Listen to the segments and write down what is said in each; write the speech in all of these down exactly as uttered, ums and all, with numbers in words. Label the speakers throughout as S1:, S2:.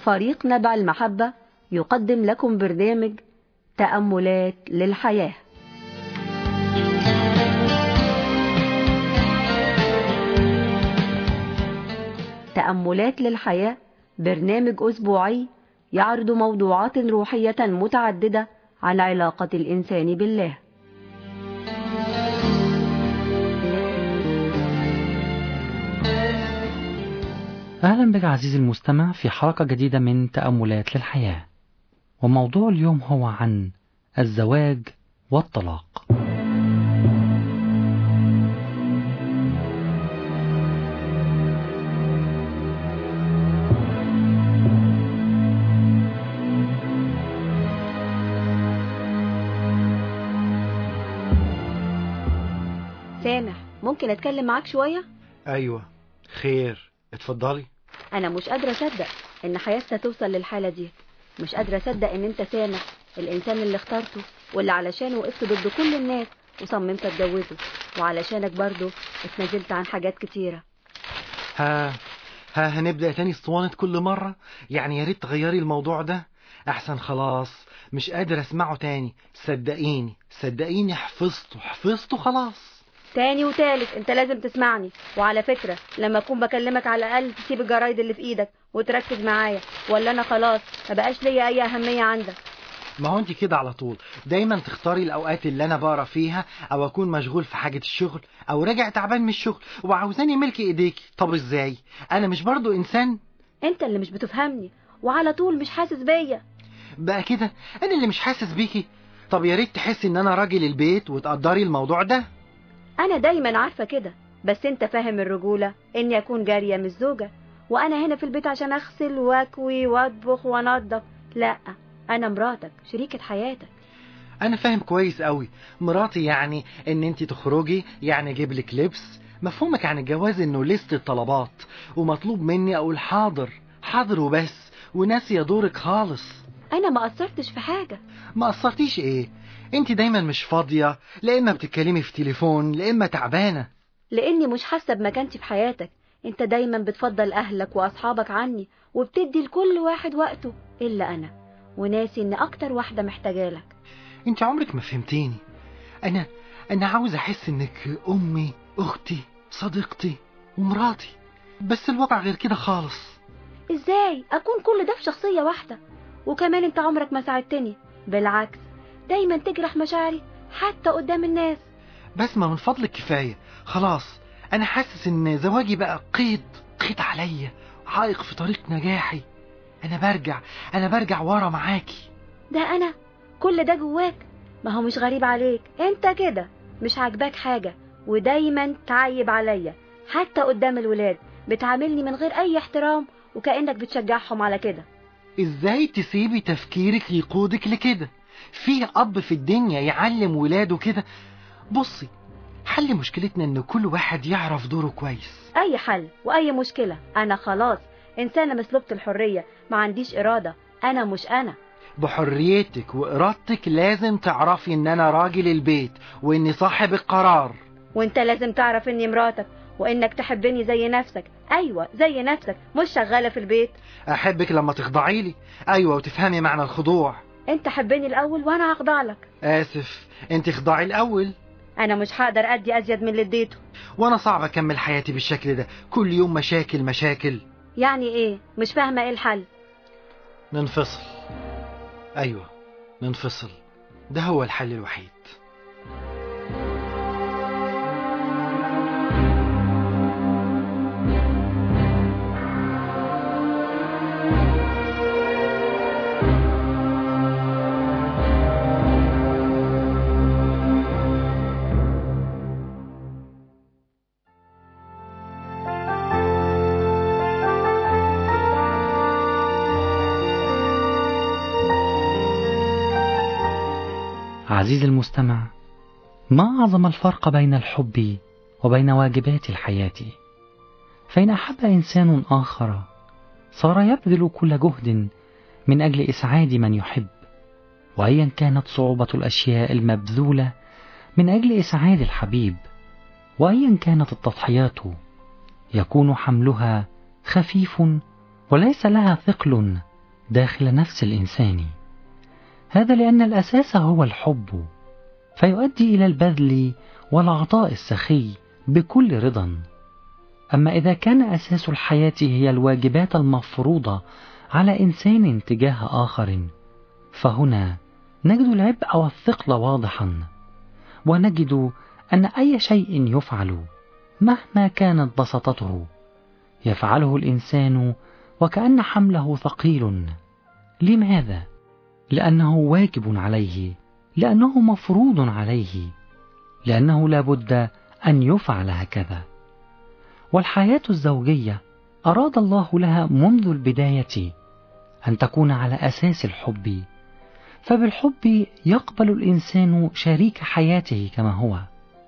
S1: فريق نبع المحبة يقدم لكم برنامج تأملات للحياة. تأملات للحياة برنامج أسبوعي يعرض موضوعات روحية متعددة عن علاقة الإنسان بالله.
S2: أهلا بك عزيزي المستمع في حلقة جديدة من تأملات للحياة، وموضوع اليوم هو عن الزواج والطلاق.
S1: سامح، ممكن أتكلم معاك شوية؟
S3: أيوة، خير، اتفضلي.
S1: أنا مش قادرة أصدق إن حياتنا توصل للحالة دي. مش قادرة أصدق إن أنت سامح، الإنسان اللي اخترته واللي علشانه وقفت ضد كل الناس وصممت أتجوزه، وعلشانك برضو اتنازلت عن حاجات كتيرة.
S3: ها ها هنبدأ تاني اسطوانة كل مرة؟ يعني يا ريت تغيري الموضوع ده أحسن. خلاص مش قادر أسمعه تاني. صدقيني صدقيني حفظته حفظته خلاص.
S1: تاني وتالت انت لازم تسمعني. وعلى فكرة لما اكون بكلمك على الاقل تسيب الجرايد اللي في ايدك وتركز معايا، ولا انا خلاص ما بقاش ليا اي اهمية عندك؟
S3: ما هو انت كده على طول، دايما تختاري الاوقات اللي انا بقرا فيها او اكون مشغول في حاجة الشغل او راجع تعبان من الشغل وعاوزاني ملك ايديكي. طب ازاي؟ انا مش برضو انسان؟
S1: انت اللي مش بتفهمني وعلى طول مش حاسس بيا.
S3: بقى كده انا اللي مش حاسس بيكي؟ طب يا ريت تحسي ان انا راجل البيت وتقدري الموضوع ده.
S1: انا دايما عارفة كده، بس انت فاهم الرجولة اني اكون جارية مش زوجة، وانا هنا في البيت عشان اغسل واكوي واطبخ وانضف. لا، انا مراتك، شريكة حياتك.
S3: انا فاهم كويس قوي. مراتي يعني ان انت تخرجي، يعني اجيب لك لبس. مفهومك عن الجواز انه لست طلبات ومطلوب مني اقول حاضر حاضر وبس، وناسيه دورك خالص.
S1: انا ما قصرتش في حاجة.
S3: ما قصرتيش ايه؟ انت دايما مش فاضية، لا اما بتتكلمي في تليفون لا اما تعبانة.
S1: لاني مش حاسة بمكانتي في حياتك. انت دايما بتفضل اهلك واصحابك عني وبتدي لكل واحد وقته الا انا، وناسي ان اكتر واحدة محتاجالك.
S3: انت عمرك ما فهمتيني. انا انا عاوز احس انك امي، اختي، صديقتي ومراتي، بس الوضع غير كده خالص.
S1: ازاي اكون كل ده في شخصية واحدة؟ وكمان انت عمرك ما ساعدتني، بالعكس دايما تجرح مشاعري حتى قدام الناس.
S3: بسمة من فضلك كفاية خلاص. انا حاسس ان زواجي بقى قيد قيد عليا، عائق في طريق نجاحي. انا برجع انا برجع ورا معاكي.
S1: ده انا كل ده جواك؟ ما هو مش غريب عليك، انت كده مش عاجباك حاجة ودايما تعيب عليا، حتى قدام الولاد بتعاملني من غير اي احترام وكأنك بتشجعهم على كده.
S3: ازاي تسيبي تفكيرك يقودك لكده؟ فيه اب في الدنيا يعلم ولاده كده؟ بصي، حل مشكلتنا ان كل واحد يعرف دوره كويس.
S1: اي حل واي مشكلة؟ انا خلاص انسانة مسلوبة الحرية، ما عنديش ارادة، انا مش انا.
S3: بحريتك وارادتك لازم تعرفي ان انا راجل البيت واني صاحب القرار.
S1: وانت لازم تعرف اني مراتك وانك تحبني زي نفسك. ايوة زي نفسك، مش شغالة في البيت.
S3: احبك لما تخضعي لي. ايوه، وتفهمي معنى الخضوع.
S1: انت حبني الاول وانا هخضع لك.
S3: اسف، انت خضعي الاول.
S1: انا مش هقدر ادي ازيد من اللي اديته.
S3: وانا صعب اكمل حياتي بالشكل ده، كل يوم مشاكل مشاكل.
S1: يعني ايه؟ مش فاهمة ايه الحل.
S3: ننفصل. ايوه ننفصل، ده هو الحل الوحيد.
S2: عزيزي المستمع، ما أعظم الفرق بين الحب وبين واجبات الحياة؟ فإن أحب إنسان آخر صار يبذل كل جهد من أجل إسعاد من يحب، وأيا كانت صعوبة الأشياء المبذولة من أجل إسعاد الحبيب، وأيا كانت التضحيات يكون حملها خفيف وليس لها ثقل داخل نفس الإنسان. هذا لأن الأساس هو الحب، فيؤدي إلى البذل والعطاء السخي بكل رضا. أما إذا كان أساس الحياة هي الواجبات المفروضة على إنسان تجاه آخر، فهنا نجد العبء والثقل واضحا، ونجد أن أي شيء يفعل مهما كانت بساطته يفعله الإنسان وكأن حمله ثقيل. لماذا؟ لأنه واجب عليه، لأنه مفروض عليه، لأنه لا بد أن يفعل هكذا. والحياة الزوجية أراد الله لها منذ البداية أن تكون على أساس الحب، فبالحب يقبل الإنسان شريك حياته كما هو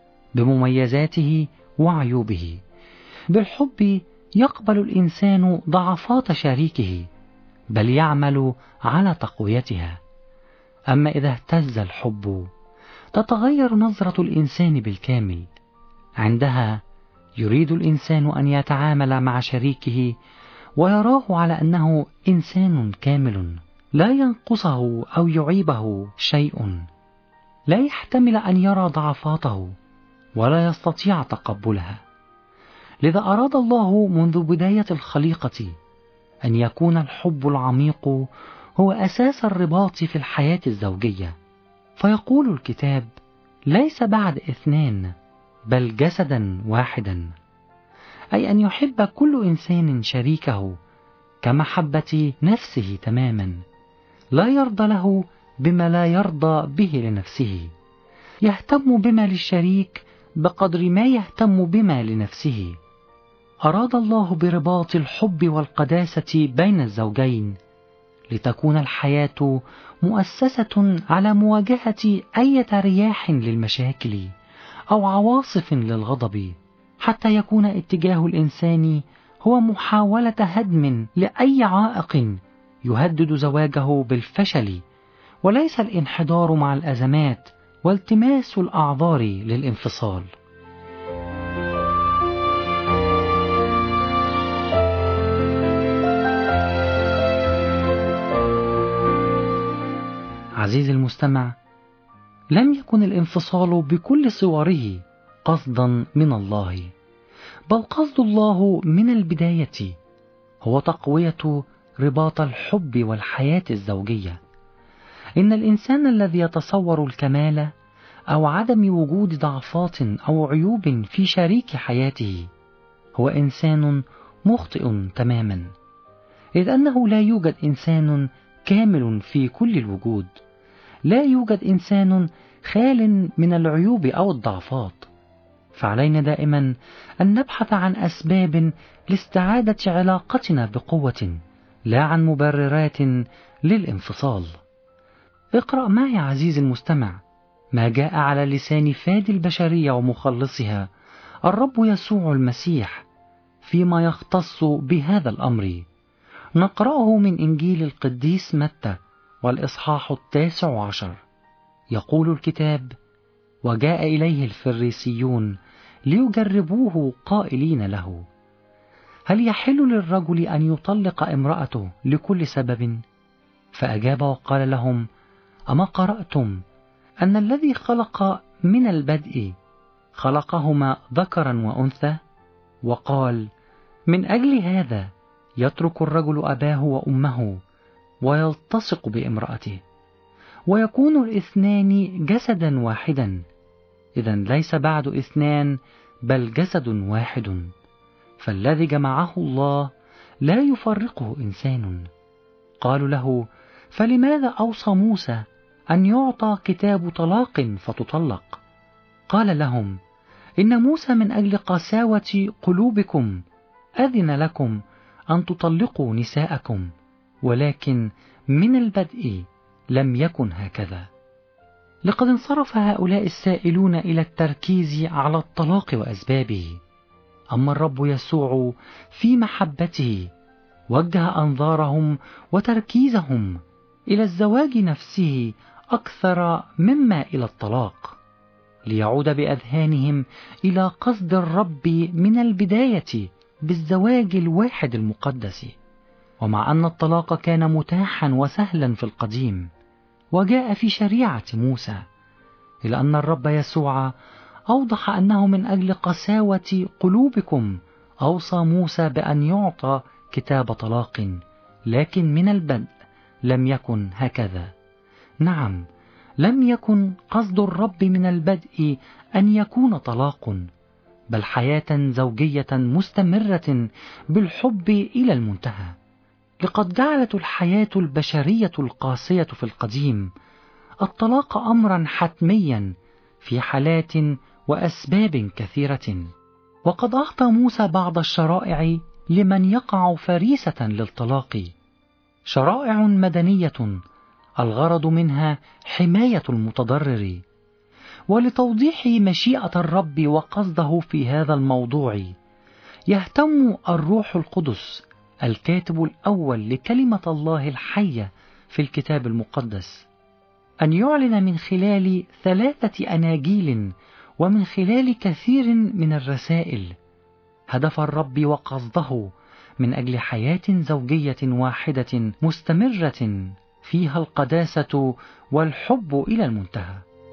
S2: بمميزاته وعيوبه. بالحب يقبل الإنسان ضعفات شريكه، بل يعمل على تقويتها. أما إذا اهتز الحب تتغير نظرة الإنسان بالكامل. عندها يريد الإنسان أن يتعامل مع شريكه ويراه على أنه إنسان كامل لا ينقصه أو يعيبه شيء، لا يحتمل أن يرى ضعفاته ولا يستطيع تقبلها. لذا أراد الله منذ بداية الخليقة أن يكون الحب العميق هو أساس الرباط في الحياة الزوجية. فيقول الكتاب: ليس بعد اثنان بل جسدا واحدا، أي أن يحب كل إنسان شريكه كمحبة نفسه تماما، لا يرضى له بما لا يرضى به لنفسه، يهتم بما للشريك بقدر ما يهتم بما لنفسه. أراد الله برباط الحب والقداسة بين الزوجين لتكون الحياة مؤسسة على مواجهة أي رياح للمشاكل أو عواصف للغضب، حتى يكون اتجاه الإنسان هو محاولة هدم لأي عائق يهدد زواجه بالفشل، وليس الانحدار مع الأزمات والتماس الأعذار للانفصال. عزيزي المستمع، لم يكن الانفصال بكل صوره قصدا من الله، بل قصد الله من البداية هو تقوية رباط الحب والحياة الزوجية. إن الإنسان الذي يتصور الكمال أو عدم وجود ضعفات أو عيوب في شريك حياته هو إنسان مخطئ تماما، إذ أنه لا يوجد إنسان كامل في كل الوجود، لا يوجد إنسان خال من العيوب أو الضعفات. فعلينا دائما أن نبحث عن أسباب لاستعادة علاقتنا بقوة، لا عن مبررات للانفصال. اقرأ معي عزيزي المستمع ما جاء على لسان فادي البشرية ومخلصها الرب يسوع المسيح فيما يختص بهذا الأمر. نقرأه من إنجيل القديس متى والإصحاح التاسع عشر. يقول الكتاب: وجاء إليه الفريسيون ليجربوه قائلين له: هل يحل للرجل أن يطلق امرأته لكل سبب؟ فأجاب وقال لهم: أما قرأتم أن الذي خلق من البدء خلقهما ذكرا وأنثى؟ وقال: من أجل هذا يترك الرجل أباه وأمه ويلتصق بامرأته ويكون الاثنان جسدا واحدا. إذن ليس بعد اثنان بل جسد واحد. فالذي جمعه الله لا يفرقه إنسان. قالوا له: فلماذا أوصى موسى أن يعطى كتاب طلاق فتطلق؟ قال لهم: إن موسى من أجل قساوة قلوبكم أذن لكم أن تطلقوا نساءكم، ولكن من البدء لم يكن هكذا. لقد انصرف هؤلاء السائلون إلى التركيز على الطلاق وأسبابه، أما الرب يسوع في محبته وجه أنظارهم وتركيزهم إلى الزواج نفسه أكثر مما إلى الطلاق، ليعود بأذهانهم إلى قصد الرب من البداية بالزواج الواحد المقدس. ومع أن الطلاق كان متاحا وسهلا في القديم وجاء في شريعة موسى، إلا أن الرب يسوع أوضح أنه من أجل قساوة قلوبكم أوصى موسى بأن يعطى كتاب طلاق، لكن من البدء لم يكن هكذا. نعم، لم يكن قصد الرب من البدء أن يكون طلاق، بل حياة زوجية مستمرة بالحب إلى المنتهى. لقد جعلت الحياة البشرية القاسية في القديم الطلاق أمرا حتميا في حالات وأسباب كثيرة، وقد أعطى موسى بعض الشرائع لمن يقع فريسة للطلاق، شرائع مدنية الغرض منها حماية المتضرر. ولتوضيح مشيئة الرب وقصده في هذا الموضوع يهتم الروح القدس الكاتب الأول لكلمة الله الحية في الكتاب المقدس أن يعلن من خلال ثلاثة أناجيل ومن خلال كثير من الرسائل هدف الرب وقصده من أجل حياة زوجية واحدة مستمرة فيها القداسة والحب إلى المنتهى.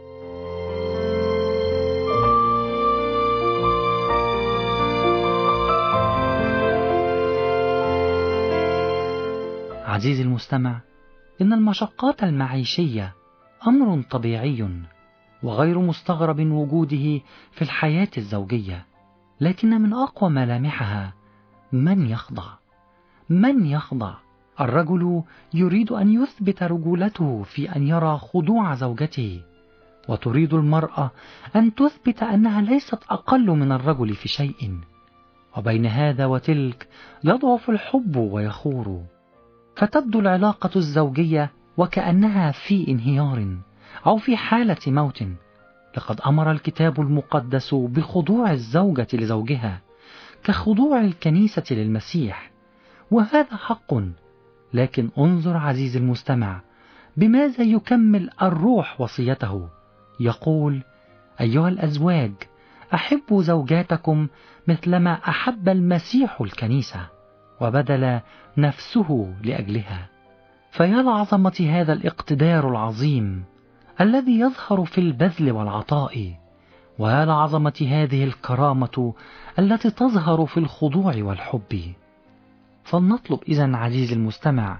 S2: عزيزي المستمع، إن المشقات المعيشية أمر طبيعي وغير مستغرب وجوده في الحياة الزوجية، لكن من أقوى ملامحها من يخضع. من يخضع؟ الرجل يريد أن يثبت رجولته في أن يرى خضوع زوجته، وتريد المرأة أن تثبت أنها ليست أقل من الرجل في شيء، وبين هذا وتلك يضعف الحب ويخور، فتبدو العلاقة الزوجية وكأنها في انهيار أو في حالة موت. لقد أمر الكتاب المقدس بخضوع الزوجة لزوجها كخضوع الكنيسة للمسيح، وهذا حق. لكن انظر عزيزي المستمع بماذا يكمل الروح وصيته. يقول: أيها الأزواج أحبوا زوجاتكم مثلما أحب المسيح الكنيسة وبذل نفسه لأجلها. فيا لعظمة هذا الاقتدار العظيم الذي يظهر في البذل والعطاء، ويا لعظمة هذه الكرامة التي تظهر في الخضوع والحب. فلنطلب إذن عزيزي المستمع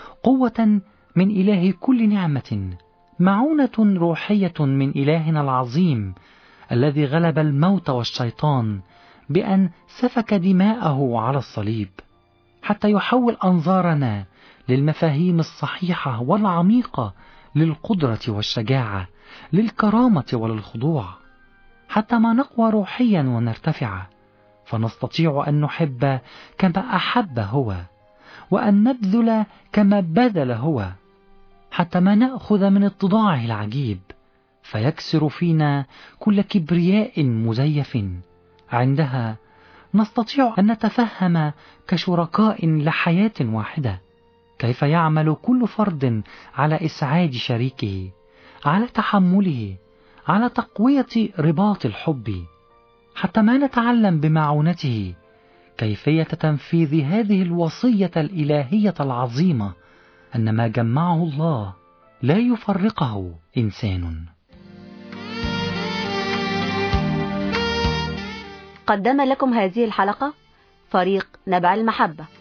S2: قوة من إله كل نعمة، معونة روحية من إلهنا العظيم الذي غلب الموت والشيطان بأن سفك دماءه على الصليب، حتى يحول أنظارنا للمفاهيم الصحيحة والعميقة للقدرة والشجاعة، للكرامة وللخضوع، حتى ما نقوى روحيا ونرتفع، فنستطيع أن نحب كما أحب هو، وأن نبذل كما بذل هو، حتى ما نأخذ من اتضاعه العجيب فيكسر فينا كل كبرياء مزيف. عندها نستطيع أن نتفهم كشركاء لحياة واحدة كيف يعمل كل فرد على إسعاد شريكه، على تحمله، على تقوية رباط الحب، حتى ما نتعلم بمعونته كيفية تنفيذ هذه الوصية الإلهية العظيمة أن ما جمعه الله لا يفرقه إنسان.
S1: قدم لكم هذه الحلقة فريق نبع المحبة.